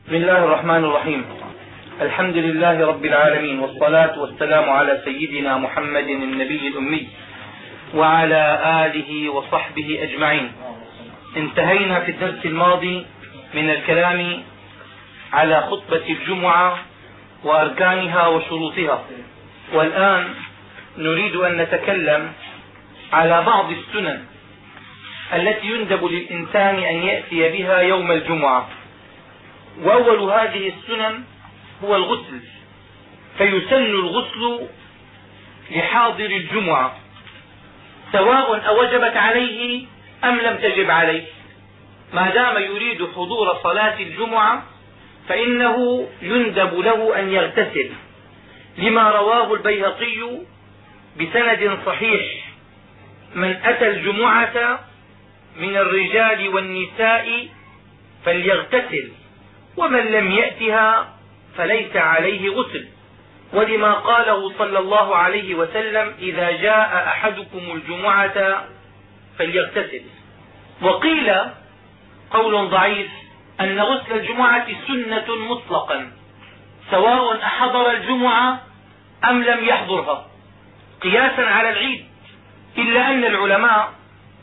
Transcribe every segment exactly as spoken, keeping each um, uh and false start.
بسم الله الرحمن الرحيم. الحمد لله رب العالمين، والصلاة والسلام على سيدنا محمد النبي الأمي وعلى آله وصحبه أجمعين. انتهينا في الدرس الماضي من الكلام على خطبة الجمعة وأركانها وشروطها، والآن نريد أن نتكلم على بعض السنن التي يندب للإنسان أن يأتي بها يوم الجمعة. وأول هذه السنن هو الغسل، فيسن الغسل لحاضر الجمعة سواء أوجبت عليه أم لم تجب عليه، ما دام يريد حضور صلاة الجمعة فإنه يندب له أن يغتسل، لما رواه البيهقي بسند صحيح: من أتى الجمعة من الرجال والنساء فليغتسل، ومن لم يأتها فليس عليه غسل، ولما قاله صلى الله عليه وسلم: إذا جاء أحدكم الجمعة فليغتسل. وقيل قول ضعيف أن غسل الجمعة سنة مطلقا سواء أحضر الجمعة أم لم يحضرها، قياسا على العيد، إلا أن العلماء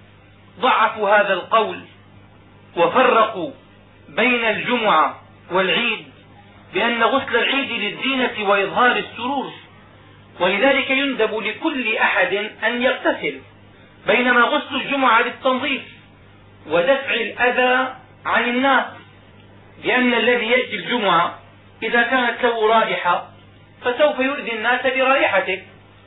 ضعفوا هذا القول وفرقوا بين الجمعة والعيد بأن غسل العيد للزينة وإظهار السرور، ولذلك يندب لكل أحد أن يغتسل، بينما غسل الجمعة للتنظيف ودفع الأذى عن الناس، لأن الذي يأتي الجمعة إذا كانت له رائحة فسوف يؤذي الناس برائحته،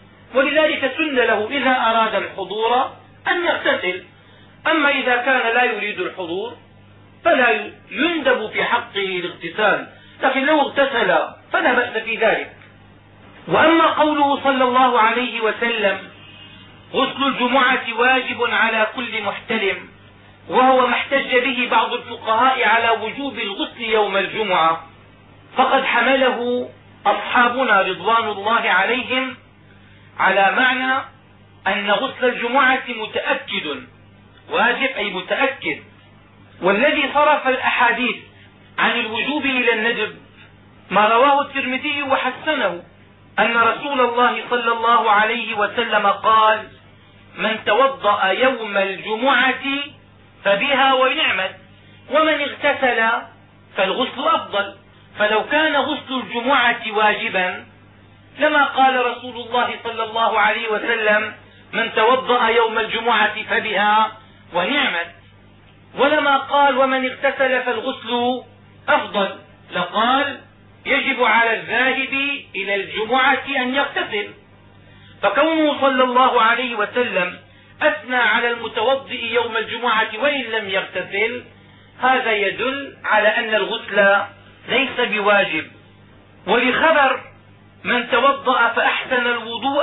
ولذلك سن له إذا أراد الحضور أن يغتسل. أما إذا كان لا يريد الحضور فلا يندب في حقه الاغتسال، لكن لو اغتسل فلا بأس في ذلك. وأما قوله صلى الله عليه وسلم: غسل الجمعة واجب على كل محتلم، وهو ما احتج به بعض الفقهاء على وجوب الغسل يوم الجمعة، فقد حمله أصحابنا رضوان الله عليهم على معنى أن غسل الجمعة متأكد، واجب أي متأكد. والذي صرف الأحاديث عن الوجوب إلى الندب ما رواه الترمذي وحسنه، أن رسول الله صلى الله عليه وسلم قال: من توضأ يوم الجمعة فبها ونعمت، ومن اغتسل فالغسل أفضل. فلو كان غسل الجمعة واجبا لما قال رسول الله صلى الله عليه وسلم: من توضأ يوم الجمعة فبها ونعمت، ولما قال: ومن اغتسل فالغسل أفضل، لقال: يجب على الذاهب إلى الجمعة أن يغتسل. فكونه صلى الله عليه وسلم أثنى على المتوضئ يوم الجمعة وإن لم يغتسل، هذا يدل على أن الغسل ليس بواجب. ولخبر من توضأ فأحسن الوضوء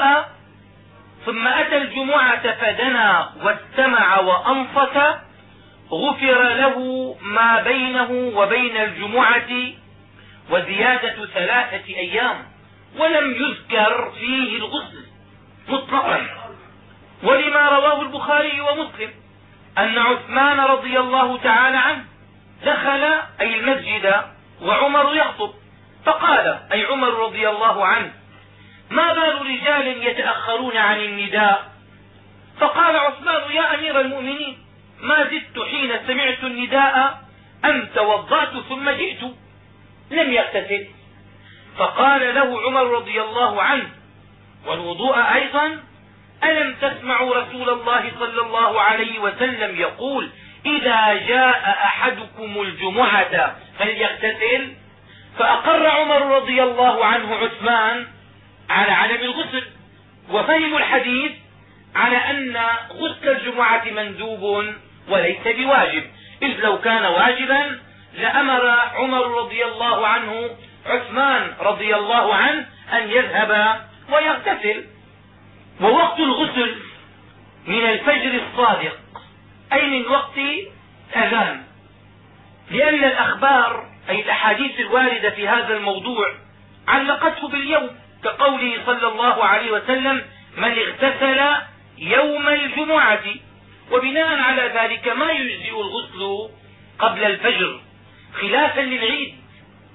ثم أتى الجمعة فدنا واستمع وأنصت غفر له ما بينه وبين الجمعة وزيادة ثلاثة أيام، ولم يذكر فيه الغسل مطلقا. ولما رواه البخاري ومسلم أن عثمان رضي الله تعالى عنه دخل أي المسجد وعمر يخطب، فقال أي عمر رضي الله عنه: ما بال رجال يتأخرون عن النداء؟ فقال عثمان: يا أمير المؤمنين، ما زدت حين سمعت النداء أن توضأت ثم جئت. لم يغتسل. فقال له عمر رضي الله عنه: والوضوء أيضا؟ ألم تسمعوا رسول الله صلى الله عليه وسلم يقول: إذا جاء أحدكم الجمعة فليغتسل؟ فأقر عمر رضي الله عنه عثمان على عدم الغسل، وفهموا الحديث على أن غسل الجمعة مندوب وليس بواجب، إذ لو كان واجبا لأمر عمر رضي الله عنه عثمان رضي الله عنه أن يذهب ويغتسل. ووقت الغسل من الفجر الصادق، أي من وقت الأذان، لأن الأخبار أي الأحاديث الواردة في هذا الموضوع علقته باليوم، كقوله صلى الله عليه وسلم: من اغتسل يوم الجمعة، وبناء على ذلك ما يجزئ الغسل قبل الفجر، خلافا للعيد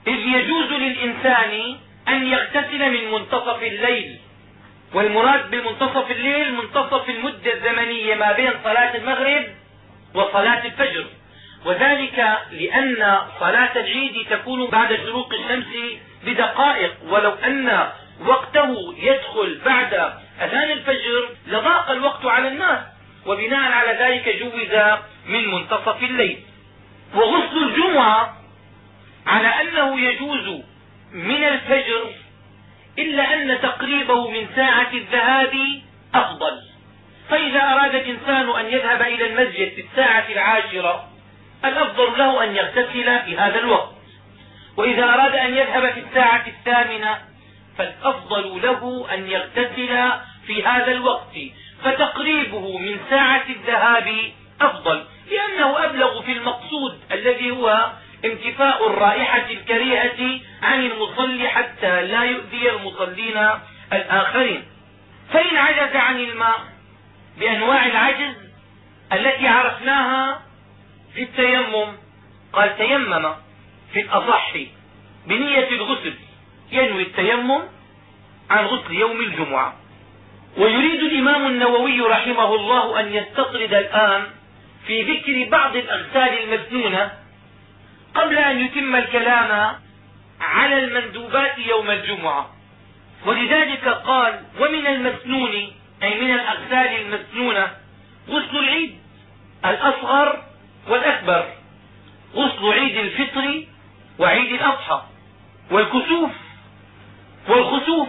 إذ يجوز للإنسان أن يغتسل من منتصف الليل، والمراد بمنتصف الليل منتصف المدة الزمنية ما بين صلاة المغرب وصلاة الفجر، وذلك لأن صلاة العيد تكون بعد شروق الشمس بدقائق، ولو أن وقته يدخل بعد أذان الفجر لضاق الوقت على الناس، وبناء على ذلك جوز من منتصف الليل. وغسل الجمعة على أنه يجوز من الفجر، إلا أن تقريبه من ساعة الذهاب أفضل، فإذا أراد الإنسان أن يذهب إلى المسجد في الساعة العاشرة الأفضل له أن يغتسل في هذا الوقت، وإذا أراد أن يذهب في الساعة الثامنة فالأفضل له أن يغتسل في هذا الوقت، فتقريبه من ساعة الذهاب أفضل، لأنه أبلغ في المقصود الذي هو انتفاء الرائحة الكريهة عن المصلي حتى لا يؤذي المصلين الآخرين. فإن عجز عن الماء بأنواع العجز التي عرفناها في التيمم، قال تيمم في الأصح بنية الغسل، ينوي التيمم عن غسل يوم الجمعة. ويريد الإمام النووي رحمه الله أن يستطرد الآن في ذكر بعض الأغسال المسنونة قبل أن يتم الكلام على المندوبات يوم الجمعة، ولذلك قال ومن المسنون أي من الأغسال المسنونة غسل العيد الأصغر والأكبر، غسل عيد الفطر وعيد الأضحى، والكسوف والخسوف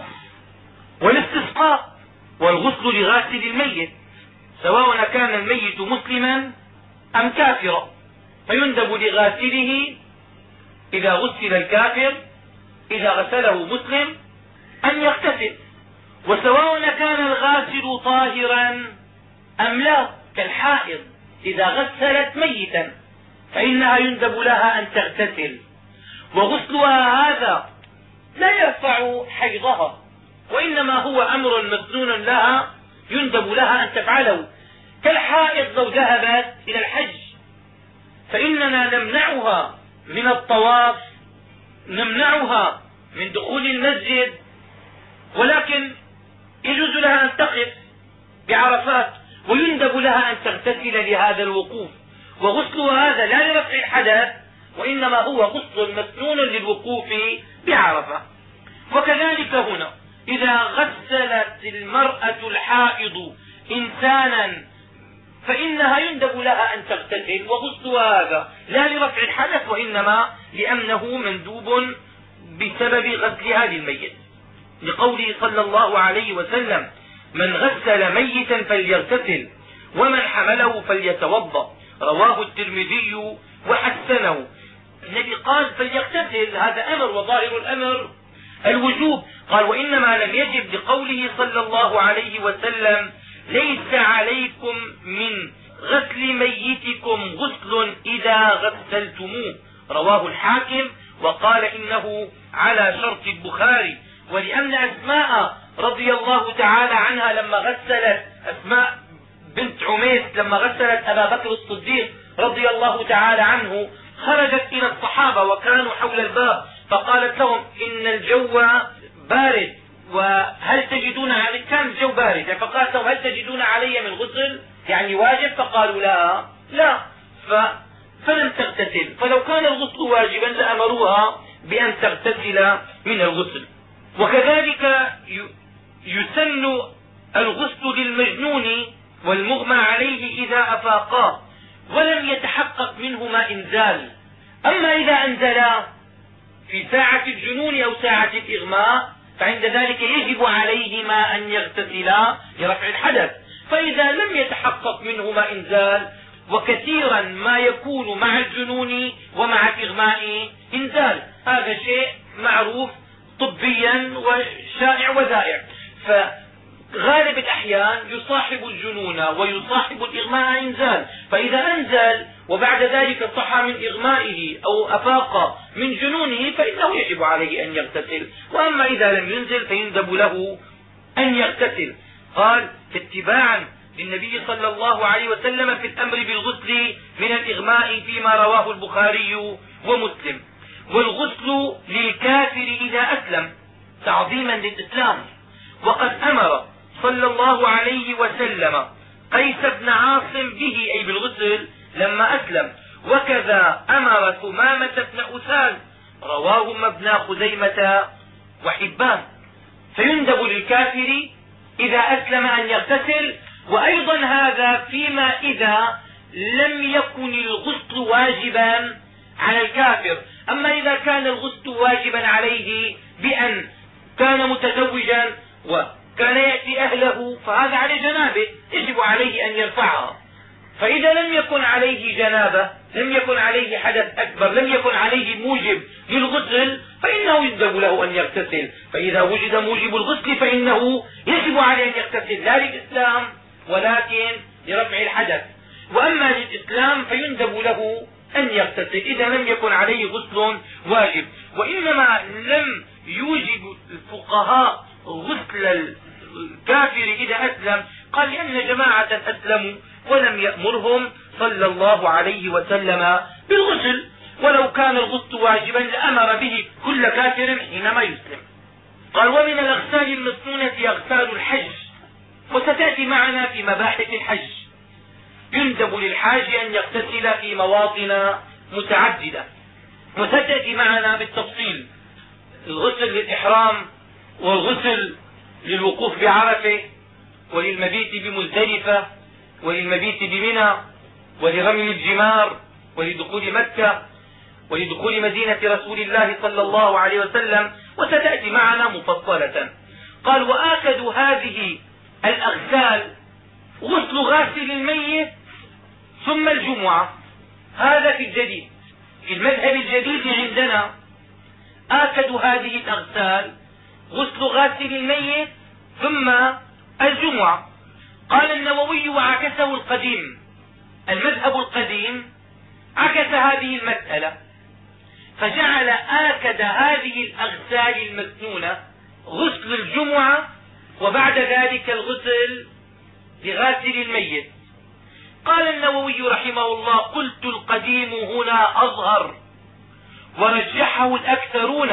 والاستسقاء، والغسل لغاسل الميت سواء كان الميت مسلما أم كافرا، فيندب لغاسله إذا غسل الكافر إذا غسله مسلم أن يغتسل، وسواء كان الغاسل طاهرا أم لا، كالحائض إذا غسلت ميتا فإنها يندب لها أن تغتسل، وغسلها هذا لا يرفع حيضها، وإنما هو أمر مسنون لها يندب لها أن تفعله، كالحائض لو ذهبت إلى الحج فإننا نمنعها من الطواف، نمنعها من دخول المسجد، ولكن يجوز لها أن تقف بعرفات، ويندب لها أن تغتسل لهذا الوقوف، وغسلها هذا لا لرفع الحدث وإنما هو غسل مسنون للوقوف بعرفة. وكذلك هنا إذا غسلت المرأة الحائض إنسانا فإنها يندب لها أن تغتسل، وغسلها هذا لا لرفع الحدث وإنما لأنه مندوب بسبب غسلها للميت، لقوله صلى الله عليه وسلم من غسل ميتا فليغتسل ومن حمله فليتوضا، رواه الترمذي وحسنه. النبي قال فليغتسل، هذا أمر وظاهر الأمر الوجوب، قال وإنما لم يجب لقوله صلى الله عليه وسلم ليس عليكم من غسل ميتكم غسل إذا غسلتموه، رواه الحاكم وقال إنه على شرط البخاري. ولأن أسماء رضي الله تعالى عنها لما غسلت أسماء بنت عميس لما غسلت أبا بكر الصديق رضي الله تعالى عنه خرجت إلى الصحابة وكانوا حول الباب، فقالت لهم إن الجو بارد وهل تجدون علي، كان الجو بارد، فقالت لهم هل تجدون علي من غسل يعني واجب، فقالوا لا لا ف... فلم تغتسل، فلو كان الغسل واجبا لأمروها بأن تغتسل من الغسل. وكذلك يسن الغسل للمجنون والمغمى عليه إذا أفاقا ولم يتحقق منهما إنزال، أما إذا أنزلا في ساعة الجنون أو ساعة الإغماء فعند ذلك يجب عليهما أن يغتسلا لرفع الحدث، فإذا لم يتحقق منهما إنزال، وكثيرا ما يكون مع الجنون ومع الإغماء إنزال، هذا شيء معروف طبيا وشائع وذائع، فغالب الأحيان يصاحب الجنون ويصاحب الإغماء إنزال، فإذا أنزل وبعد ذلك صحى من إغمائه أو أفاق من جنونه فإنه يجب عليه أن يغتسل، وأما إذا لم ينزل فيندب له أن يغتسل. قال اتباعا للنبي صلى الله عليه وسلم في الأمر بالغسل من الإغماء فيما رواه البخاري ومسلم. والغسل للكافر إذا أسلم تعظيما للإسلام. وقد أمر صلى الله عليه وسلم قيس بن عاصم به أي بالغسل لما أسلم، وكذا أمر ثمامة بن أسال رواهما ابن خزيمة وحبان. فيندب للكافر إذا أسلم أن يغتسل، وأيضا هذا فيما إذا لم يكن الغسل واجبا على الكافر. أما إذا كان الغسل واجبا عليه بأن كان متزوجا وكان يأتي أهله فهذا عليه جنابه يجب عليه أن يرفعها. فإذا لم يكن عليه جنابه، لم يكن عليه حدث أكبر، لم يكن عليه موجب للغسل، فإنه يندب له أن يغتسل. فإذا وجد موجب الغسل فإنه يجب عليه أن يغتسل، لا للإسلام ولكن لرفع الحدث. وأما للإسلام فيندب له أن يغتسل إذا لم يكن عليه غسل واجب. وإنما لم يوجب الفقهاء غسل الكافر إذا أسلم قال لأن جماعة أسلموا ولم يأمرهم صلى الله عليه وسلم بالغسل، ولو كان الغسل واجبا لأمر به كل كافر حينما يسلم. قال ومن الأغسال المسنونة أغسال الحج، وستأتي معنا في مباحث الحج. يندب للحاج أن يغتسل في مواطن متعددة، وستأتي معنا بالتفصيل الغسل للإحرام والغسل للوقوف بعرفة وللمبيت بمزدلفة وللمبيت بمنى ولرمي الجمار ولدخول مكة ولدخول مدينة رسول الله صلى الله عليه وسلم، وستأتي معنا مفصلة. قال وآكد هذه الأغسال غسل غاسل الميت ثم الجمعة. هذا في الجديد، في المذهب الجديد عندنا آكد هذه الأغسال غسل غاسل الميت ثم الجمعة. قال النووي وعكسه القديم، المذهب القديم عكس هذه المسألة فجعل آكد هذه الأغسال المسنونة غسل الجمعة وبعد ذلك الغسل لغاسل الميت. قال النووي رحمه الله قلت القديم هنا أظهر ورجحه الأكثرون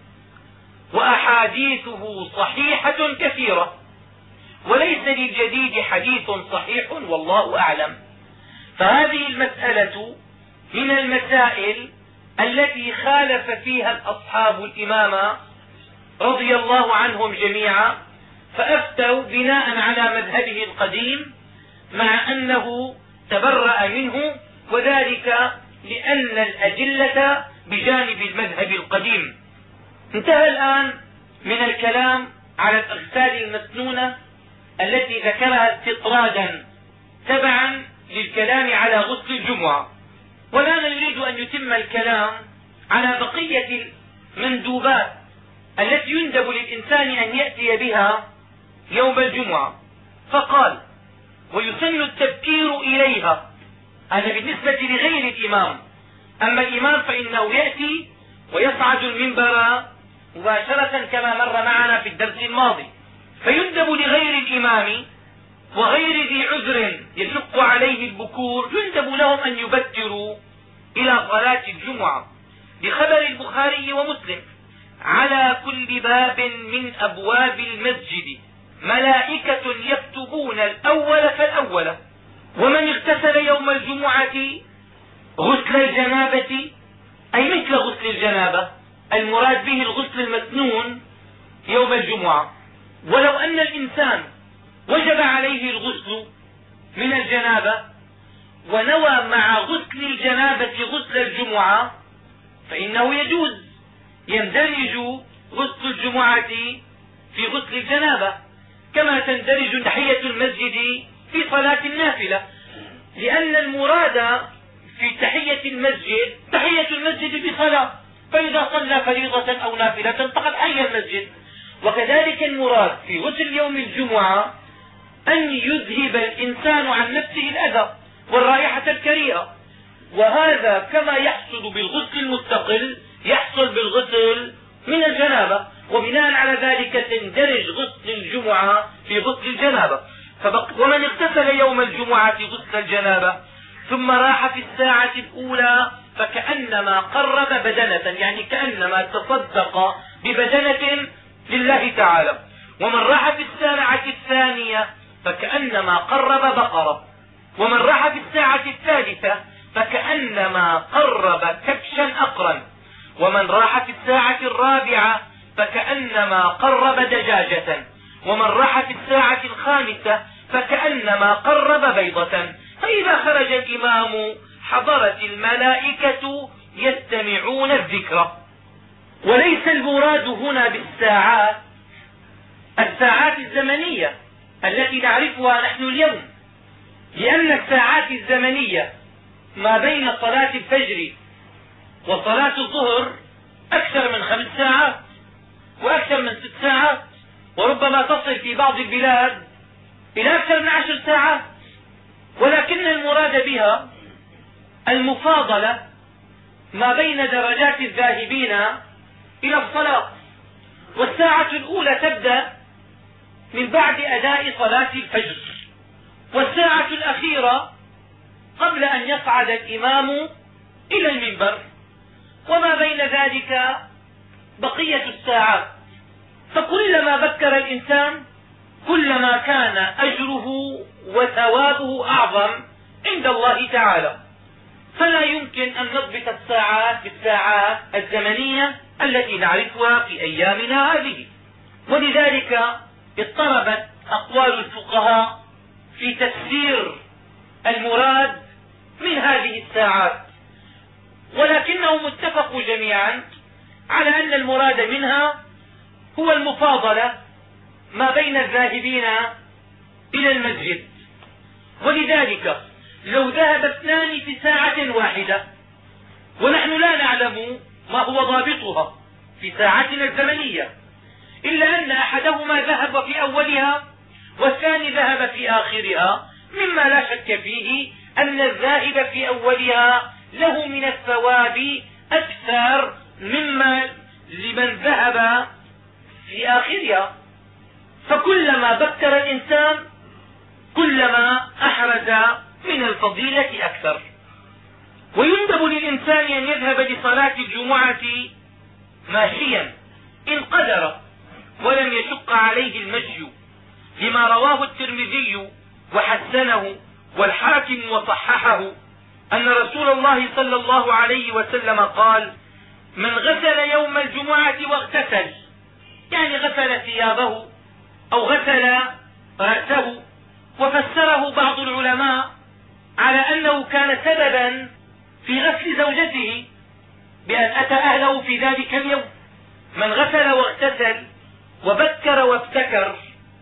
وأحاديثه صحيحة كثيرة، وليس للجديد حديث صحيح والله أعلم. فهذه المسألة من المسائل التي خالف فيها الأصحاب الإمام رضي الله عنهم جميعا، فأفتوا بناء على مذهبه القديم مع أنه تبرأ منه، وذلك لأن الأدلة بجانب المذهب القديم. انتهى الآن من الكلام على الأغسال المسنونة التي ذكرها استطرادا تبعا للكلام على غسل الجمعة، والآن يريد أن يتم الكلام على بقية المندوبات التي يندب للإنسان أن يأتي بها يوم الجمعة. فقال ويسن التبكير إليها، هذا بالنسبة لغير الإمام. أما الإمام فإنه يأتي ويصعد المنبر مباشرة كما مر معنا في الدرس الماضي. فيندب لغير الإمام وغير ذي عذر يشق عليه البكور، يندب لهم أن يبكروا إلى صلاة الجمعة، بخبر البخاري ومسلم على كل باب من أبواب المسجد ملائكة يكتبون الأول فالأول. ومن اغتسل يوم الجمعة غسل الجنابة أي مثل غسل الجنابة، المراد به الغسل المسنون يوم الجمعة. ولو أن الإنسان وجب عليه الغسل من الجنابة ونوى مع غسل الجنابة غسل الجمعة فإنه يجوز، يندرج غسل الجمعة في غسل الجنابة كما تندرج تحية المسجد في صلاة النافلة، لأن المراد في تحية المسجد تحية المسجد بصلاة، فإذا صلى فريضة أو نافلة فقد حي المسجد. وكذلك المراد في غسل يوم الجمعة أن يذهب الإنسان عن نفسه الأذى والرائحة الكريهة، وهذا كما يحصل بالغسل المستقل يحصل بالغسل من الجنابة، وبناء على ذلك تندرج غسل الجمعة في غسل الجنابة. ومن اغتسل يوم الجمعة غسل الجنابة ثم راح في الساعة الأولى فكأنما قرب بدنة، يعني كأنما تصدق ببدنة لله تعالى. ومن راح في الساعة الثانية فكأنما قرب بقرة. ومن راح في الساعة الثالثة فكأنما قرب كبشا أقرا. ومن راح في الساعة الرابعة فكأنما قرب دجاجة. ومن راح في الساعة الخامسة فكأنما قرب بيضة. فإذا خرج الإمام حضرت الملائكة يستمعون الذكر. وليس المراد هنا بالساعات الساعات الزمنية التي نعرفها نحن اليوم، لأن الساعات الزمنية ما بين صلاة الفجر وصلاة الظهر أكثر من خمس ساعات وأكثر من ست ساعات، وربما تصل في بعض البلاد إلى أكثر من عشر ساعات. ولكن المراد بها المفاضلة ما بين درجات الذاهبين إلى الصلاة. والساعة الأولى تبدأ من بعد أداء صلاة الفجر، والساعة الأخيرة قبل أن يصعد الإمام إلى المنبر، وما بين ذلك بقية الساعات. فكلما بكر الإنسان كلما كان أجره وثوابه أعظم عند الله تعالى. فلا يمكن أن نضبط الساعات بالساعات الزمنية التي نعرفها في أيامنا هذه. ولذلك اضطربت أقوال الفقهاء في تفسير المراد من هذه الساعات، ولكنهم اتفقوا جميعا على أن المراد منها هو المفاضلة ما بين الذاهبين إلى المسجد. ولذلك لو ذهب اثنان في ساعة واحدة ونحن لا نعلم ما هو ضابطها في ساعتنا الزمنية، إلا أن أحدهما ذهب في أولها والثاني ذهب في آخرها، مما لا شك فيه أن الذاهب في أولها له من الثواب أكثر مما لمن ذهب في آخرها. فكلما بكر الإنسان كلما أحرز من الفضيلة أكثر. ويندب للإنسان أن يذهب لصلاة الجمعة ماشيا إن قدر ولم يشق عليه المشي، لما رواه الترمذي وحسنه والحاكم وصححه أن رسول الله صلى الله عليه وسلم قال: من غسل يوم الجمعة واغتسل، يعني غسل ثيابه أو غسل رأسه. وفسره بعض العلماء على أنه كان سببا في غسل زوجته بأن أتى أهله في ذلك اليوم. من غسل واغتسل وبكر وابتكر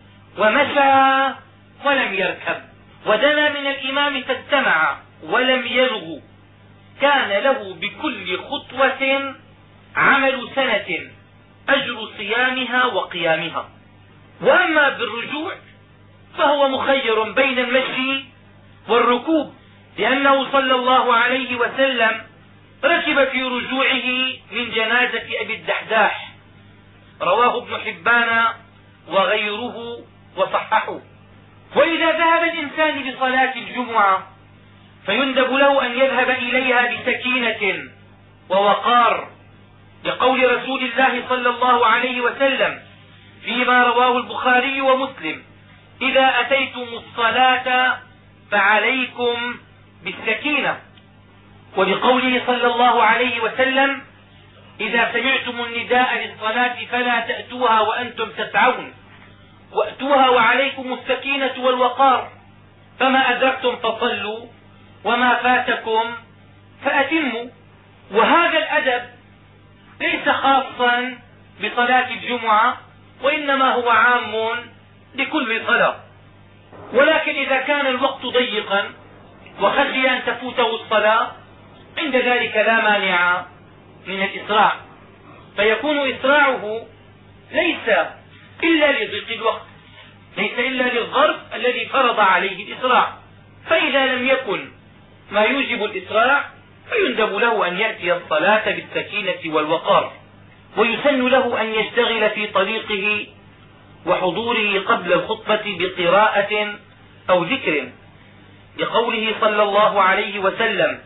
ومشى ولم يركب ودنا من الإمام فاستمع ولم يلغ كان له بكل خطوة عمل سنة أجر صيامها وقيامها. وأما بالرجوع فهو مخير بين المشي والركوب، لأنه صلى الله عليه وسلم ركب في رجوعه من جنازة أبي الدحداح، رواه ابن حبان وغيره وصححه. وإذا ذهب الإنسان لصلاة الجمعة فيندب له أن يذهب إليها بسكينة ووقار، لقول رسول الله صلى الله عليه وسلم فيما رواه البخاري ومسلم: إذا أتيتم الصلاة فعليكم بالسكينة. ولقوله صلى الله عليه وسلم: إذا سمعتم النداء للصلاة فلا تأتوها وأنتم تسعون، وأتوها وعليكم السكينة والوقار، فما أدركتم فصلوا وما فاتكم فأتموا. وهذا الأدب ليس خاصا بصلاة الجمعة، وإنما هو عام لكل صلاة. ولكن إذا كان الوقت ضيقا وخشي أن تفوته الصلاة عند ذلك لا مانع من الإسراع، فيكون إسراعه ليس إلا لضيق الوقت، ليس إلا للظرف الذي فرض عليه الإسراع. فإذا لم يكن ما يوجب الإسراع فيندب له أن يأتي الصلاة بالسكينة والوقار. ويسن له أن يشتغل في طريقه وحضوره قبل الخطبة بقراءة أو ذكر، لقوله صلى الله عليه وسلم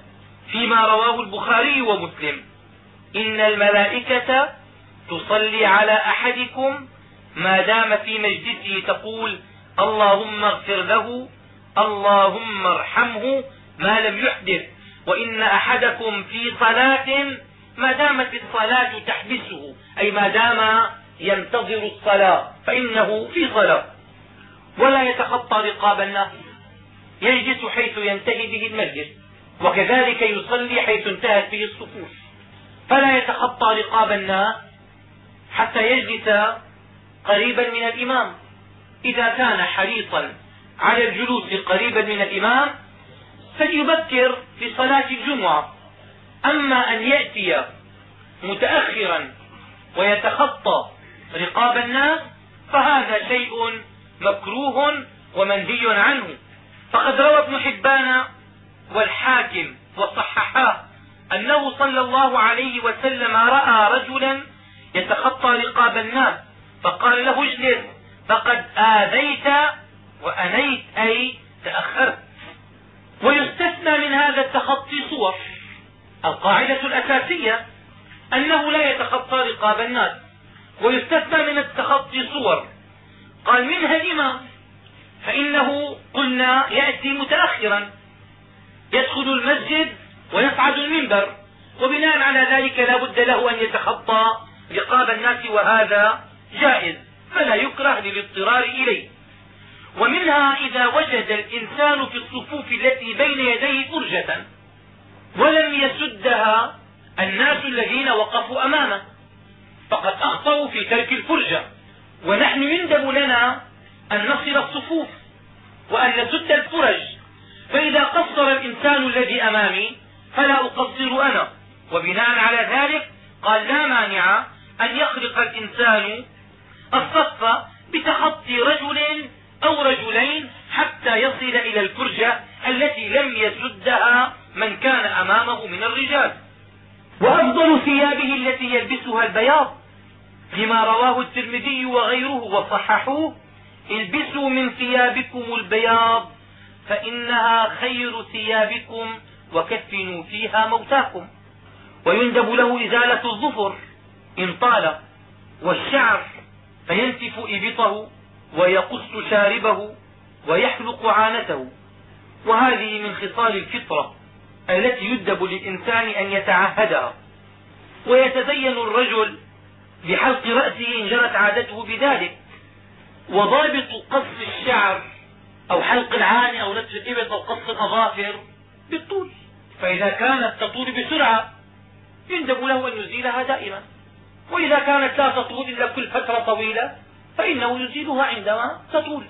فيما رواه البخاري ومسلم: إن الملائكة تصلي على أحدكم ما دام في مجلسه تقول: اللهم اغفر له، اللهم ارحمه، ما لم يحدث. وإن أحدكم في صلاة ما دامت الصلاة تحبسه، أي ما دام ينتظر الصلاة فإنه في صلاة. ولا يتخطى رقاب الناس، يجلس حيث ينتهي به المجلس، وكذلك يصلي حيث انتهت به الصفوف، فلا يتخطى رقاب الناس حتى يجلس قريبا من الإمام. إذا كان حريصا على الجلوس قريبا من الإمام فليبكر في صلاة الجمعة. أما أن يأتي متأخرا ويتخطى رقاب الناس فهذا شيء مكروه ومنهي عنه. فقد روى ابن حبان والحاكم وصححاه أنه صلى الله عليه وسلم رأى رجلا يتخطى رقاب الناس فقال له: اجلس فقد آذيت وأنيت، أي تأخرت. ويستثنى من هذا التخطي صور. القاعدة الأساسية أنه لا يتخطى رقاب الناس، ويستثنى من التخطي صور. قال: منها الإمام، فإنه قلنا يأتي متأخرا يدخل المسجد ويصعد المنبر، وبناء على ذلك لا بد له أن يتخطى رقاب الناس، وهذا جائز فلا يكره للاضطرار إليه. ومنها إذا وجد الإنسان في الصفوف التي بين يديه فرجة ولم يسدها الناس الذين وقفوا أمامه، فقد أخطأوا في ترك الفرجة، ونحن يندب لنا أن نصل الصفوف وأن نسد الفرج. فإذا قصر الإنسان الذي أمامي فلا أقصر أنا، وبناء على ذلك قال: لا مانع أن يخرق الإنسان الصف بتخطي رجل أو رجلين حتى يصل إلى الفرجة التي لم يسدها من كان أمامه من الرجال. وأفضل ثيابه التي يلبسها البياض، لما رواه الترمذي وغيره وصححوه: البسوا من ثيابكم البياض فإنها خير ثيابكم وكفنوا فيها موتاكم. ويندب له إزالة الظفر إن طال، والشعر فينتف إبطه ويقص شاربه ويحلق عانته. وهذه من خصال الفطرة التي يندب للإنسان أن يتعهدها. ويتزين الرجل بحلق رأسه إن جرت عادته بذلك. وضابط قص الشعر أو حلق العانة أو نتف الإبط أو قص الأظافر بالطول، فإذا كانت تطول بسرعة يندب له أن يزيلها دائما، وإذا كانت لا تطول إلا كل فترة طويلة فإنه يزيلها عندما تطول.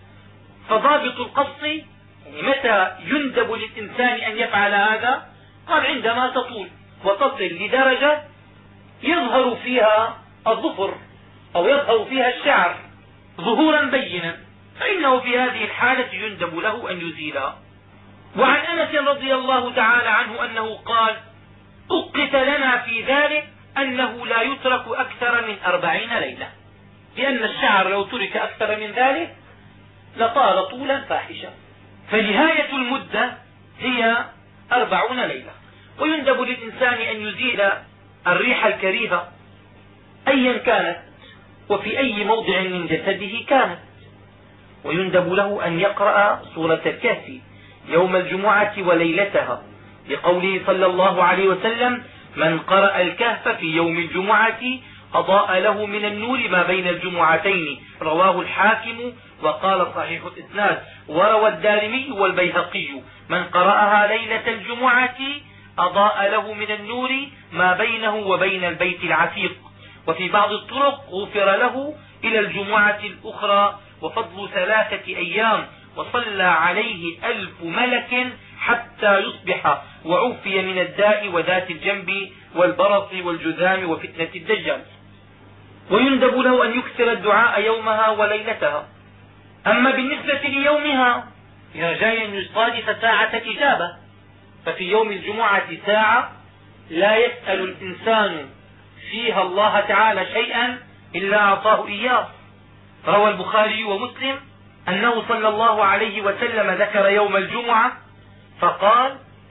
فضابط القص يعني متى يندب للإنسان أن يفعل هذا؟ قال: عندما تطول وتصل لدرجة يظهر فيها الظفر أو يظهر فيها الشعر ظهورا بينا، فإنه في هذه الحالة يندب له أن يزيلها. وعن أنس رضي الله تعالى عنه أنه قال: أقت لنا في ذلك أنه لا يترك أكثر من أربعين ليلة، لأن الشعر لو ترك أكثر من ذلك لطال طولا فاحشا، فنهاية المدة هي أربعون ليلة. ويندب للإنسان أن يزيل الريح الكريهة أيا كانت وفي أي موضع من جسده كانت. ويندب له أن يقرأ سورة الكهف يوم الجمعة وليلتها، لقوله صلى الله عليه وسلم: من قرأ الكهف في يوم الجمعة أضاء له من النور ما بين الجمعتين. رواه الحاكم وقال صحيح الإسناد. وروى الدارمي والبيهقي: من قرأها ليلة الجمعة أضاء له من النور ما بينه وبين البيت العتيق. وفي بعض الطرق: غفر له إلى الجمعة الأخرى وفضل ثلاثة أيام، وصلى عليه ألف ملك حتى يصبح، وعوفي من الداء وذات الجنب والبرص والجذام وفتنة الدجال. ويندب له أن يكثر الدعاء يومها وليلتها. أما بالنسبة ليومها يرجى أن يصادف ساعة إجابة، ففي يوم الجمعة ساعة لا يسأل الإنسان فيها الله تعالى شيئا إلا أعطاه إياه. روى البخاري ومسلم أنه صلى الله عليه وسلم ذكر يوم الجمعة فقال: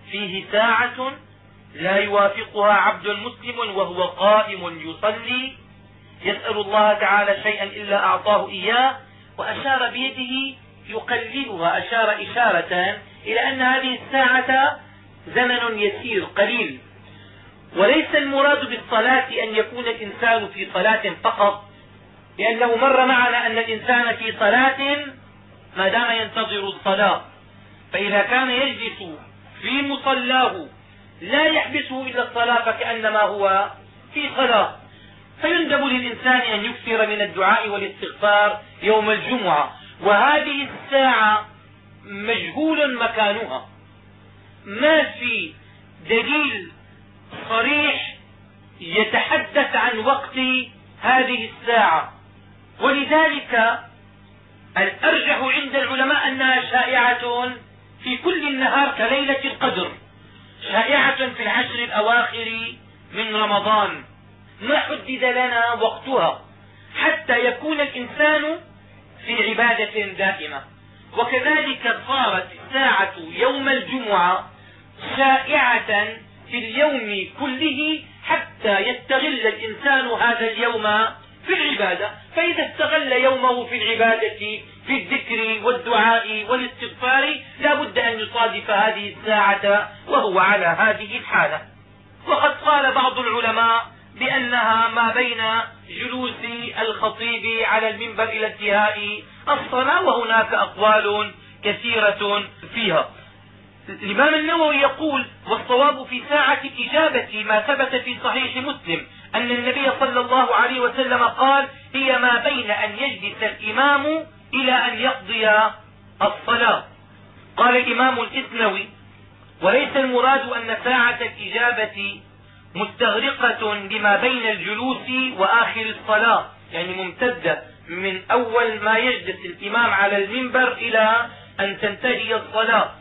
فيه ساعة لا يوافقها عبد مسلم وهو قائم يصلي يسأل الله تعالى شيئا إلا أعطاه إياه، وأشار بيده يقللها، أشار إشارة إلى أن هذه الساعة زمن يسير قليل. وليس المراد بالصلاة أن يكون الإنسان في صلاة فقط، لأنه مر معنا أن الإنسان في صلاة ما دام ينتظر الصلاة، فإذا كان يجلس في مصلاه لا يحبسه إلا الصلاة فكأنما هو في صلاة. فيندب للإنسان أن يكثر من الدعاء والاستغفار يوم الجمعة، وهذه الساعة مجهول مكانها، ما في دليل صريح يتحدث عن وقت هذه الساعة، ولذلك الأرجح عند العلماء أنها شائعة في كل النهار كليلة القدر، شائعة في العشر الأواخر من رمضان، ما حدد لنا وقتها حتى يكون الإنسان في عبادة دائمة. وكذلك صارت الساعة يوم الجمعة شائعة في اليوم كله حتى يستغل الإنسان هذا اليوم في العبادة، فإذا استغل يومه في العبادة في الذكر والدعاء والاستغفار لا بد أن يصادف هذه الساعة وهو على هذه الحالة. وقد قال بعض العلماء بأنها ما بين جلوس الخطيب على المنبر إلى انتهاء الصلاة، وهناك أقوال كثيرة فيها. الإمام النووي يقول: والصواب في ساعة الإجابة ما ثبت في صحيح مسلم أن النبي صلى الله عليه وسلم قال: هي ما بين أن يجلس الإمام إلى أن يقضي الصلاة. قال الإمام الإثنوي: وليس المراد أن ساعة الإجابة مستغرقة لما بين الجلوس وآخر الصلاة، يعني ممتدة من أول ما يجلس الإمام على المنبر إلى أن تنتهي الصلاة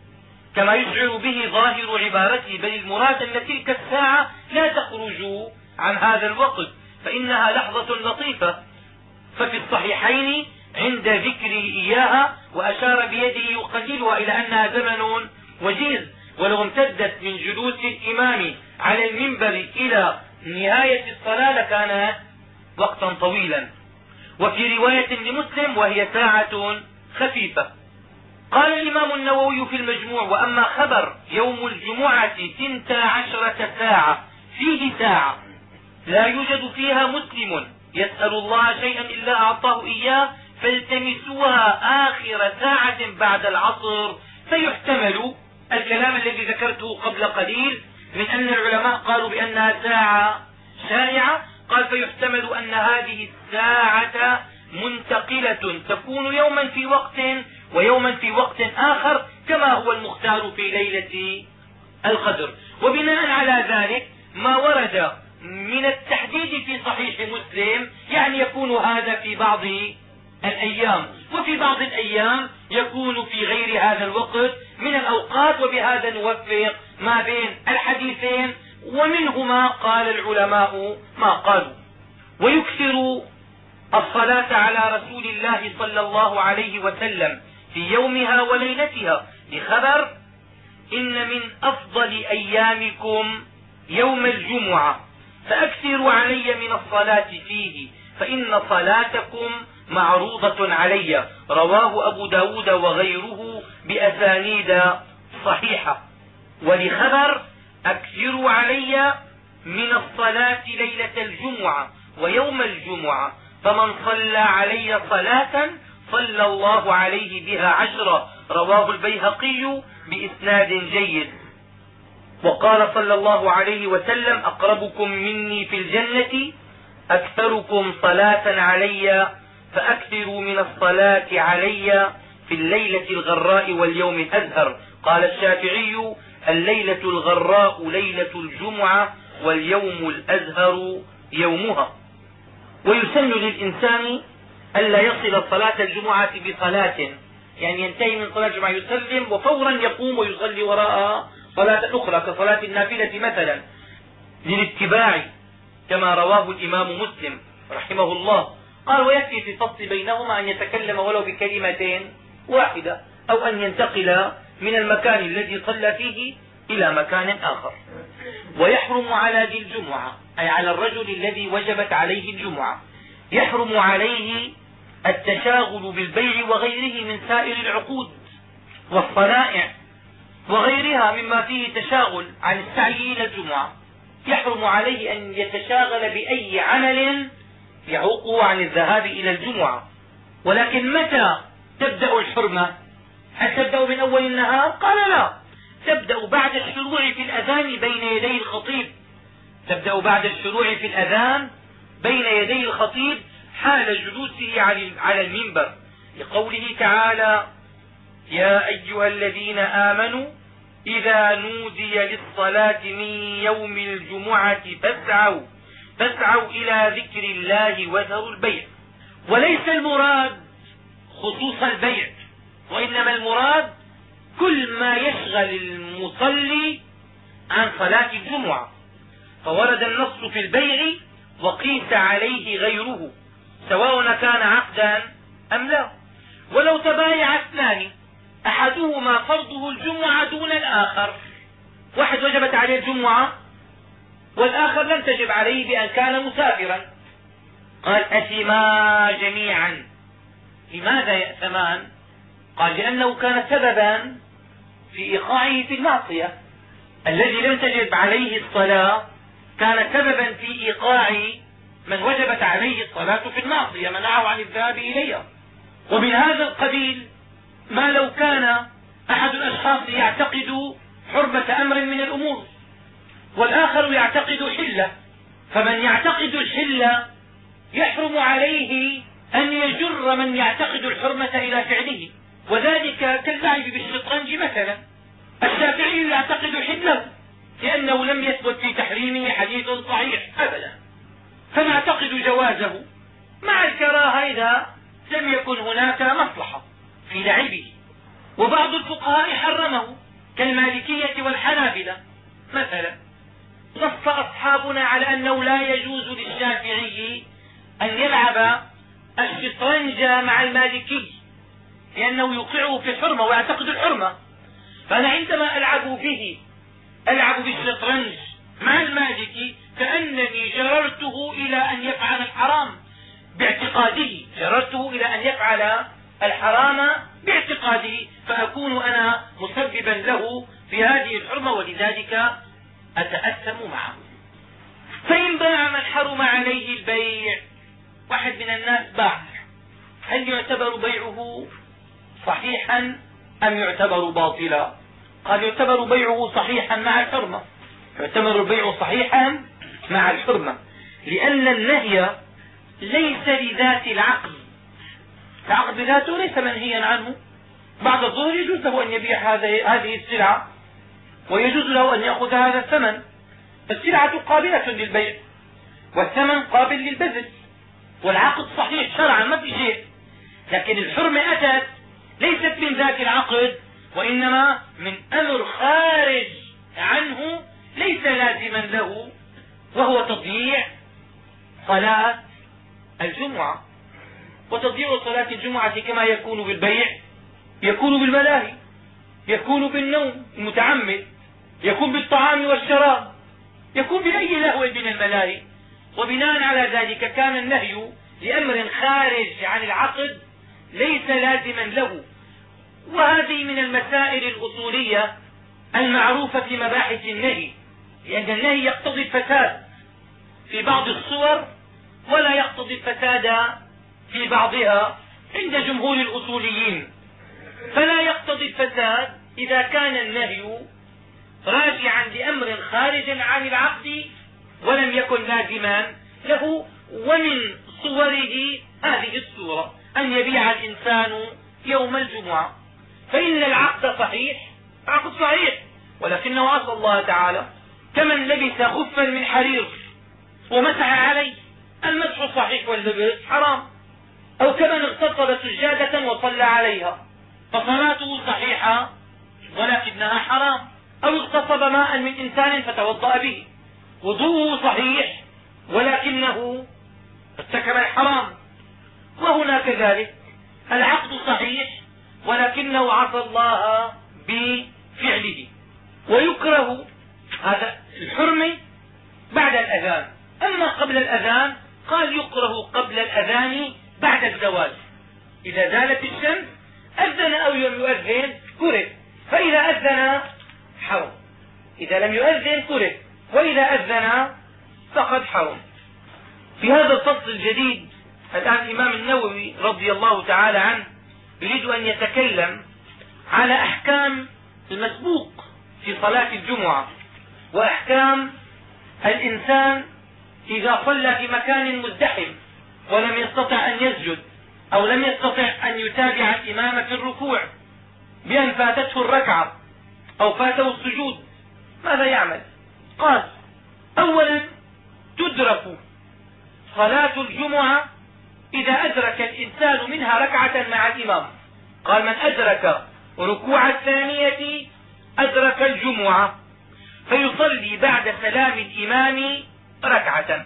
كما يشعر به ظاهر عبارته، بل المراد أن تلك الساعة لا تخرج عن هذا الوقت، فإنها لحظة لطيفة. ففي الصحيحين عند ذكره إياها وأشار بيده يقللها إلى أنها زمن وجيز، ولو امتدت من جلوس الإمام على المنبر إلى نهاية الصلاة لكان وقتا طويلا. وفي رواية لمسلم: وهي ساعة خفيفة. قال الإمام النووي في المجموع: وأما خبر يوم الجمعة ثنتا عشرة ساعة فيه ساعة لا يوجد فيها مسلم يسأل الله شيئا إلا أعطاه إياه فالتمسوها آخر ساعة بعد العصر، فيحتمل الكلام الذي ذكرته قبل قليل من أن العلماء قالوا بأنها ساعة شائعة، قال فيحتمل أن هذه الساعة منتقلة تكون يوما في وقت ويوما في وقت آخر كما هو المختار في ليلة القدر. وبناء على ذلك ما ورد من التحديد في صحيح مسلم يعني يكون هذا في بعض الأيام، وفي بعض الأيام يكون في غير هذا الوقت من الأوقات، وبهذا نوفق ما بين الحديثين، ومنهما قال العلماء ما قالوا. ويكثر الصلاة على رسول الله صلى الله عليه وسلم في يومها وليلتها لخبر: إن من أفضل أيامكم يوم الجمعة فأكثروا علي من الصلاة فيه فإن صلاتكم معروضة علي. رواه أبو ب داود وغيره بأسانيد صحيحة. ولخبر: أكثروا علي من الصلاة ليلة الجمعة ويوم الجمعة فمن صلى علي صلاة صلى الله عليه بها عشرة. رواه البيهقي بإسناد جيد. وقال صلى الله عليه وسلم: أقربكم مني في الجنة أكثركم صلاة علي فأكثروا من الصلاة علي في الليلة الغراء واليوم الأزهر. قال الشافعي: الليلة الغراء ليلة الجمعة واليوم الأزهر يومها. ويسن للإنسان ألا يصل صلاة الجمعة بصلاة، يعني ينتهي من صلاة الجمعة يسلم وفورا يقوم ويصلي وراءها صلاة أخرى كصلاة النافلة مثلا للاتباع كما رواه الإمام مسلم رحمه الله. قال: ويكفي في الفصل بينهما أن يتكلم ولو بكلمتين واحدة، أو أن ينتقل من المكان الذي صلى فيه إلى مكان آخر. ويحرم على ذي الجمعة، أي على الرجل الذي وجبت عليه الجمعة، يحرم عليه التشاغل بالبيع وغيره من سائر العقود والصنائع وغيرها مما فيه تشاغل عن السعي إلى الجمعة. يحرم عليه أن يتشاغل بأي عمل يعوقه عن الذهاب إلى الجمعة. ولكن متى تبدأ الحرمة؟ هل تبدأ من أول النهار؟ قال لا، تبدأ بعد الشروع في الأذان بين يدي الخطيب. تبدأ بعد الشروع في الأذان بين يدي الخطيب حال جلوسه على المنبر، لقوله تعالى: يا أيها الذين آمنوا إذا نودي للصلاة من يوم الجمعة فاسعوا فاسعوا إلى ذكر الله وذروا البيع. وليس المراد خصوص البيع، وإنما المراد كل ما يشغل المصلي عن صلاة الجمعة. فورد النص في البيع وقيس عليه غيره سواء كان عقدا أم لا. ولو تبايع اثنان أحدهما فرضه الجمعة دون الآخر، واحد وجبت عليه الجمعة والآخر لم تجب عليه بأن كان مسافرا، قال: أثما جميعا. لماذا يأثمان؟ قال: لأنه كان سببا في إيقاعه في المعصية. الذي لم تجب عليه الصلاة كان سببا في إيقاع من وجبت عليه الصلاة في المعصية، منعه عن الذهاب إليها. ومن هذا القبيل ما لو كان أحد الأشخاص يعتقد حرمة أمر من الأمور والآخر يعتقد حلة، فمن يعتقد الحلة يحرم عليه أن يجر من يعتقد الحرمة إلى فعله، وذلك كاللعب بالشطرنج مثلا. الشافعي يعتقد حله لأنه لم يثبت في تحريمه حديث صحيح أبدا، فنعتقد جوازه مع الكراهة إذا لم يكن هناك مصلحة في لعبه. وبعض الفقهاء حرمه كالمالكية والحنابلة مثلا. نص أصحابنا على أنه لا يجوز للشافعي أن يلعب الشطرنج مع المالكي لأنه يوقعه في الحرمة ويعتقد الحرمة. فأنا عندما ألعب به ألعب بالشطرنج مع المالكي كأنني جررته إلى أن يفعل الحرام باعتقاده، جررته إلى أن يفعل الحرام باعتقاده، فأكون أنا مسببا له في هذه الحرمة، ولذلك أتأثم معه. فإن باع من حرم عليه البيع، واحد من الناس باع، هل يعتبر بيعه صحيحا أم يعتبر باطلا؟ قال: يعتبر بيعه صحيحا مع الحرمة. يعتبر البيع صحيحا مع الحرمة، لأن النهي ليس لذات العقد. العقد ذاته ليس منهيا عنه. بعد الظهر يجوز له أن يبيع هذه السلعة ويجوز له أن يأخذ هذا الثمن. السلعة قابلة للبيع والثمن قابل للبذل والعقد صحيح شرعا، ما في شيء. لكن الحرمة أتت ليست من ذات العقد، وإنما من أمر خارج عنه ليس لازما له، وهو تضييع صلاة الجمعة. وتضييع صلاة الجمعة كما يكون بالبيع يكون بالملاهي، يكون بالنوم المتعمد، يكون بالطعام والشراب، يكون بأي لهو من الملاهي. وبناء على ذلك كان النهي لأمر خارج عن العقد ليس لازما له. وهذه من المسائل الأصولية المعروفة في مباحث النهي، لأن النهي يقتضي الفساد في بعض الصور ولا يقتضي الفساد في بعضها عند جمهور الأصوليين. فلا يقتضي الفساد إذا كان النهي راجعا لأمر خارج عن العقد ولم يكن لازما له. ومن صوره هذه الصورة أن يبيع الإنسان يوم الجمعة، فإن العقد صحيح، عقد صحيح، ولكنه عصى الله تعالى. كمن لبس خفا من حرير ومسح عليه، المسح صحيح واللبس حرام. أو كمن اغتصب سجادة وصلى عليها، فصلاته صحيحة ولكنها حرام. أو اغتصب ماء من إنسان فتوضأ به، وضوءه صحيح ولكنه ارتكب الحرام. وهنا كذلك العقد صحيح ولكنه عصى الله بفعله. ويكره هذا الحرمة بعد الأذان. أما قبل الأذان قال يكره قبل الأذان بعد الزوال. إذا زالت الشمس أذن أو لم يؤذن كره، فإذا أذن حرم، إذا لم يؤذن كره، وإذا أذن فقد حرم. في هذا الفصل الجديد الآن الإمام النووي رضي الله تعالى عنه يريد أن يتكلم على أحكام المسبوق في صلاة الجمعة، وأحكام الإنسان إذا صلى في مكان مزدحم ولم يستطع أن يسجد أو لم يستطع أن يتابع الإمام في الركوع بأن فاتته الركعة أو فاته السجود، ماذا يعمل؟ قال أولا تدرك صلاة الجمعة إذا أدرك الإنسان منها ركعة مع الإمام. قال من أدرك ركوع الثانية أدرك الجمعة، فيصلي بعد سلام الإمام ركعة،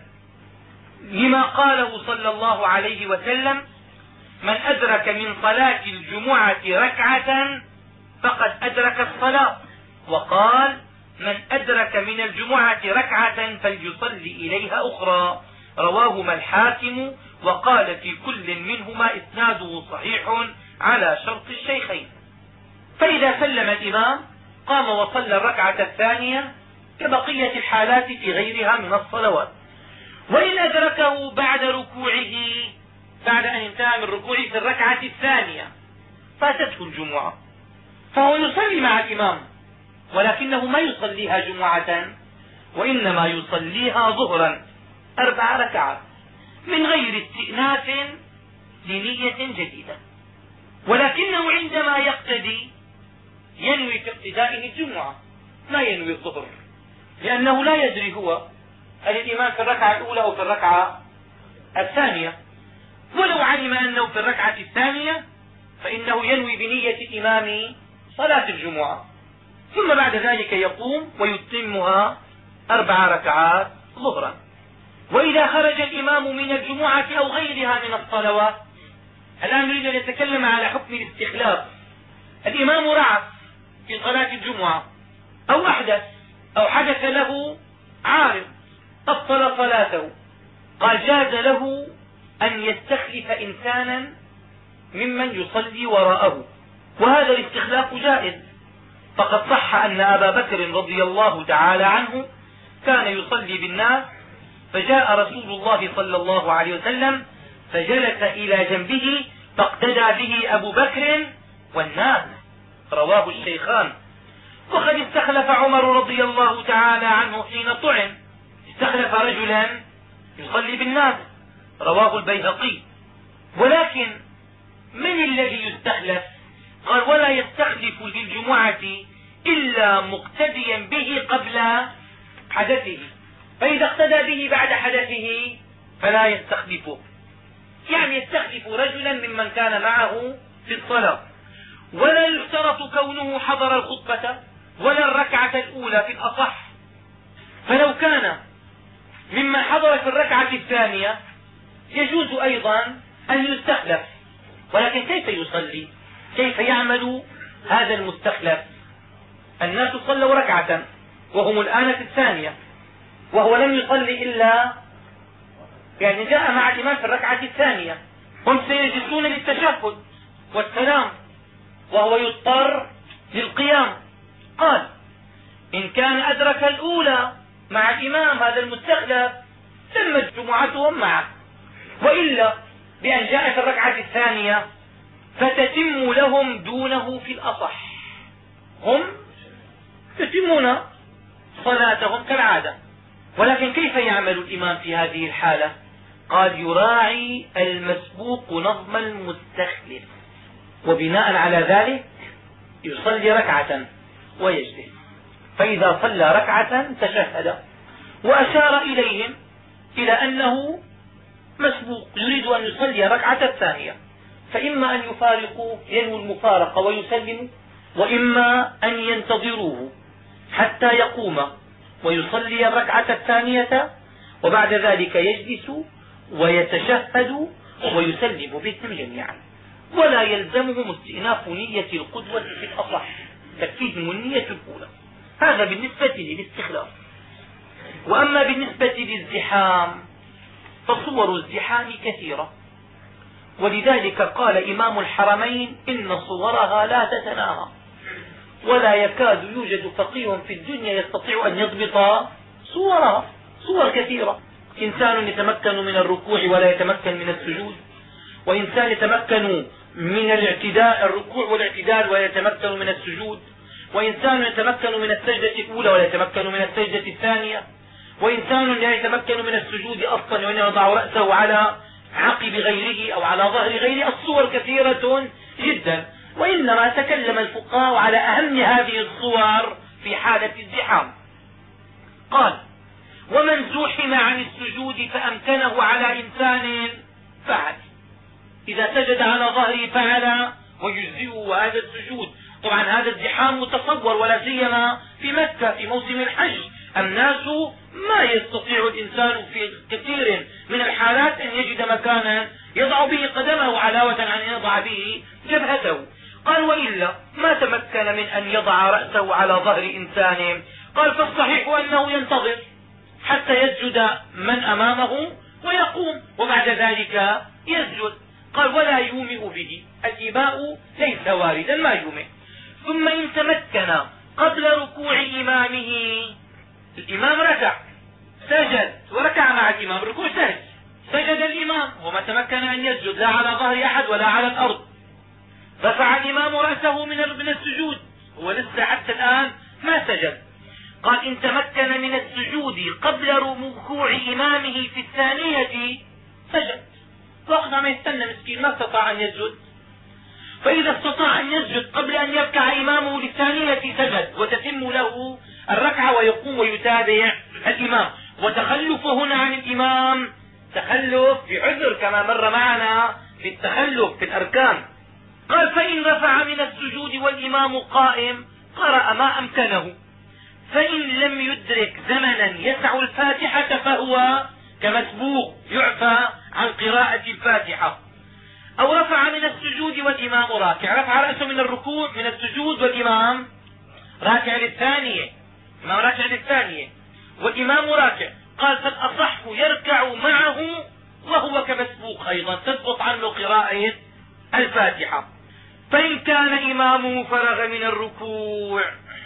لما قاله صلى الله عليه وسلم من أدرك من صلاة الجمعة ركعة فقد أدرك الصلاة، وقال من أدرك من الجمعة ركعة فليصلي إليها أخرى، رواهما الحاكم وقال في كل منهما إسناده صحيح على شرط الشيخين. فإذا سلم الإمام قام وصلى الركعة الثانية كبقية الحالات في غيرها من الصلوات. وإن أدركه بعد ركوعه، بعد أن انتهى من ركوعه في الركعة الثانية فاتته الجمعة، فهو يصلي مع الإمام ولكنه ما يصليها جمعة، وإنما يصليها ظهرا أربع ركعات من غير استئناف لنية جديدة، ولكنه عندما يقتدي ينوي في اقتدائه الجمعة، ما ينوي الظهر، لأنه لا يدري هو هل الإمام في الركعة الأولى أو في الركعة الثانية. ولو علم أنه في الركعة الثانية فإنه ينوي بنية الإمام صلاة الجمعة، ثم بعد ذلك يقوم ويتمها أربع ركعات ظهرا. وإذا خرج الإمام من الجمعة أو غيرها من الصلوات، الآن نريد أن نتكلم على حكم الاستخلاف. الإمام رعف في صلاة الجمعة أو أحدث أو حدث له عارض أبطل صلاته، قال جاز له أن يستخلف إنسانا ممن يصلي وراءه، وهذا الاستخلاف جائز. فقد صح أن أبا بكر رضي الله تعالى عنه كان يصلي بالناس، فجاء رسول الله صلى الله عليه وسلم فجلس إلى جنبه فاقتدى به أبو بكر والناس، رواه الشيخان. وقد استخلف عمر رضي الله تعالى عنه حين طعن، استخلف رجلا يصلي بالناس، رواه البيهقي. ولكن من الذي يستخلف؟ قال ولا يستخلف للجمعة إلا مقتديا به قبل حدثه، فإذا اقتدى به بعد حدثه فلا يستخلفه، يعني يستخلف رجلا ممن كان معه في الصلاة. ولا يشترط كونه حضر الخطبة ولا الركعة الأولى في الأصح، فلو كان ممن حضر في الركعة الثانية يجوز أيضا أن يستخلف، ولكن كيف يصلي؟ كيف يعمل هذا المستخلف؟ الناس صلوا ركعة وهم الآن في الثانية، وهو لم يصلي إلا يعني جاء مع الإمام في الركعة الثانية، هم سيجلسون للتشهد والسلام وهو يضطر للقيام. قال إن كان أدرك الأولى مع الإمام هذا المستخلف تمت جمعتهم معه، وإلا بأن جاء في الركعة الثانية فتتم لهم دونه في الأصح، هم يتمون صلاتهم كالعادة. ولكن كيف يعمل الإمام في هذه الحالة؟ قال يراعي المسبوق نظم المستخلف، وبناء على ذلك يصلي ركعة ويجلس، فإذا صلى ركعة تشهد وأشار إليهم إلى أنه مسبوق يريد أن يصلي ركعة الثانية، فإما أن يفارقوه ينوي المفارقة ويسلموا، وإما أن ينتظروه حتى يقوم ويصلي الركعة الثانية، وبعد ذلك يجلس ويتشهد ويسلم بهم جميعا، ولا يلزمهم استئناف نية القدوة في الأصح، تكفيهم النية الأولى. هذا بالنسبة للاستخلاف. وأما بالنسبة للزحام فصور الزحام كثيرة، ولذلك قال إمام الحرمين إن صورها لا تتناهى، ولا يكاد يوجد فقيه في الدنيا يستطيع أن يضبط صورها. صور كثيرة، إنسان يتمكن من الركوع ولا يتمكن من السجود، وإنسان يتمكن من الاعتداء الركوع والاعتدال ولا يتمكن من السجود، وإنسان يتمكن من السجدة الأولى ولا يتمكن من السجدة الثانية، وإنسان لا يتمكن من السجود أصلا وإنما يضع رأسه على عقب غيره أو على ظهر غيره. الصور كثيرة جدا، وإنما تكلم الفقهاء على أهم هذه الصور في حالة الزحام. قال: ومن زوحم عن السجود فأمكنه على إنسان فعل. إذا سجد على ظهره فعل ويجزئه هذا السجود. طبعا هذا الزحام متصور، ولا سيما في مكة في موسم الحج، الناس ما يستطيع الإنسان في كثير من الحالات أن يجد مكانا يضع به قدمه علاوة عن أن يضع به جبهته. قال: وإلا ما تمكن من أن يضع رأسه على ظهر إنسان. قال: فالصحيح أنه ينتظر حتى يسجد من أمامه ويقوم، وبعد ذلك يسجد. قال: ولا يومئ به، الإيماء ليس واردا، ما يومئ. ثم إن تمكن قبل ركوع إمامه، الإمام ركع سجد وركع مع الإمام، الركوع سهل، سجد الإمام وما تمكن أن يسجد لا على ظهر أحد ولا على الأرض، رفع الإمام رأسه من السجود، هو لسه حتى الآن ما سجد. قال: إن تمكن من السجود قبل ركوع إمامه في الثانية سجد. وقت ما يستنى مسكين ما استطاع أن يسجد، فإذا استطاع أن يسجد قبل أن يركع إمامه للثانية سجد، وتتم له الركعة ويقوم ويتابع الإمام. وتخلف هنا عن الإمام تخلف بعذر كما مر معنا في التخلف في الأركان. قال: فإن رفع من السجود والإمام قائم قرأ ما أمكنه، فإن لم يدرك زمنا يسع الفاتحة فهو كمسبوق يعفى عن قراءة الفاتحة. أو رفع من السجود والإمام راكع، رفع رأسه من الركوع من السجود والإمام راكع للثانية، الإمام راكع للثانية والإمام راكع. قال: فالأصح يركع معه وهو كمسبوق أيضا، تسقط عنه قراءة الفاتحة. فإن كان إمامه فرغ من الركوع،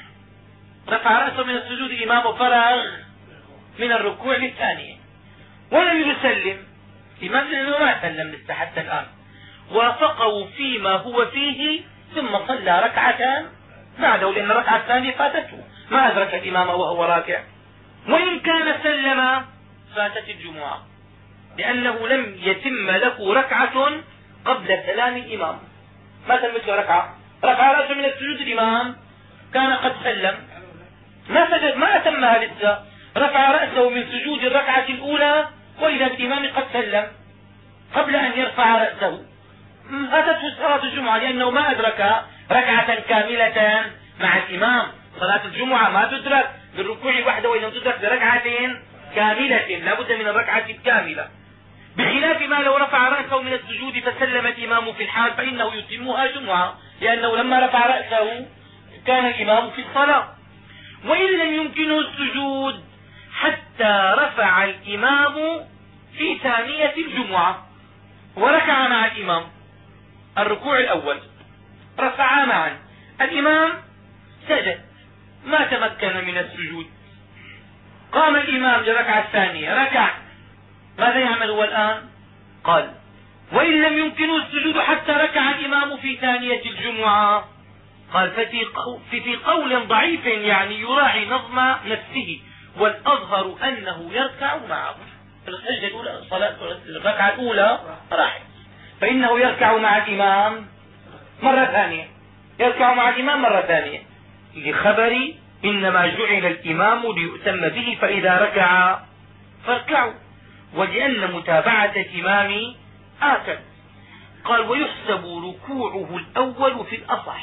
رفع رأسه من السجود الإمام فرغ من الركوع للثانية ولم يسلم، الإمام لأنه ما سلم لسه حتى الآن، وافقه فيما هو فيه ثم صلى ركعة بعده، لأن الركعة الثانية فاتته، ما أدرك الإمام وهو راكع. وإن كان سلم فاتت الجمعة، لأنه لم يتم له ركعة قبل سلام الإمام، ما تمت له ركعة، رفع رأسه من السجود الإمام كان قد سلم، ما سجد ما أتمها لسه، رفع رأسه من سجود الركعة الأولى وإذا بالإمام قد سلم قبل أن يرفع رأسه، فاتته صلاة الجمعة، لأنه ما أدرك ركعة كاملة مع الإمام. صلاة الجمعة ما تدرك بالركوع وحده، وإنما تدرك بركعة كاملة، لا بد من الركعة الكاملة، بخلاف ما لو رفع رأسه من السجود فسلم الإمام في الحال فإنه يتمها جمعة، لأنه لما رفع رأسه كان الإمام في الصلاة. وإن لم يمكنه السجود حتى رفع الإمام في ثانية الجمعة وركع مع الإمام الركوع الأول، رفعا معا، الإمام سجد ما تمكن من السجود، قام الإمام للركعة الثانية ركع، ماذا يعمل هو الآن؟ قال: وإن لم يمكنه السجود حتى ركع الإمام في ثانية الجمعة، قال: ففي في قول ضعيف يعني يراعي نظم نفسه، والأظهر أنه يركع معه. السجدة الأولى الصلاة الركعة الأولى راحت، فإنه يركع مع الإمام مرة ثانية، يركع مع الإمام مرة ثانية، لخبر إنما جعل الإمام ليؤتم به، فإذا ركع فاركعوا، ولأن متابعة الإمام آكد. قال: ويحسب ركوعه الأول في الأصح.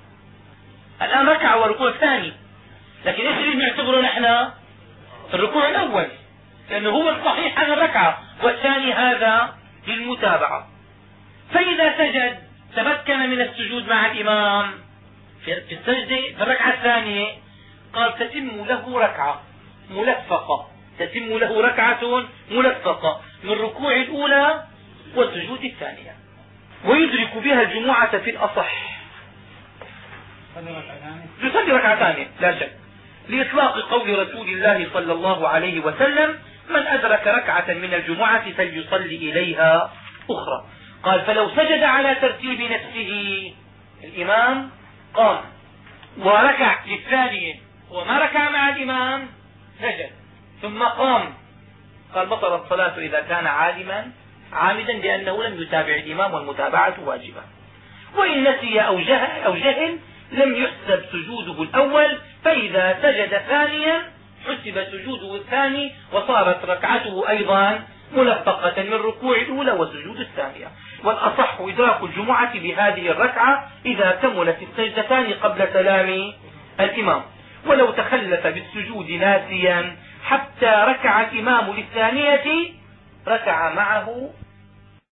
الآن ركع وركوع ثاني، لكن ايش اللي نعتبره نحن؟ الركوع الأول، لأنه هو الصحيح عن الركعة، والثاني هذا للمتابعة. فإذا سجد تمكن من السجود مع الإمام في السجدة في الركعة الثانية، قال تتم له ركعة ملفقة، تتم له ركعة ملفقة من ركوع الأولى والسجود الثانية، ويدرك بها الجمعة في الأصح. يصلي ركعتان لا شك، لإطلاق قول رسول الله صلى الله عليه وسلم: من أدرك ركعة من الجمعة فليصلي إليها أخرى. قال: فلو سجد على ترتيب نفسه، الإمام قام وركع للثانية وما ركع مع الإمام، سجد ثم قام، قال: بطلت الصلاة إذا كان عالما عامدا لأنه لم يتابع الإمام والمتابعة واجبة. وإن نسي أو جهل, أو جهل لم يحسب سجوده الأول، فإذا سجد ثانيا حسب سجوده الثاني وصارت ركعته أيضا ملفقة من ركوع الأولى وسجود الثانية. والأصح إدراك الجمعة بهذه الركعة إذا كملت السجدتان قبل سلام الإمام. ولو تخلف بالسجود ناسيا حتى ركع الإمام للثانية ركع معه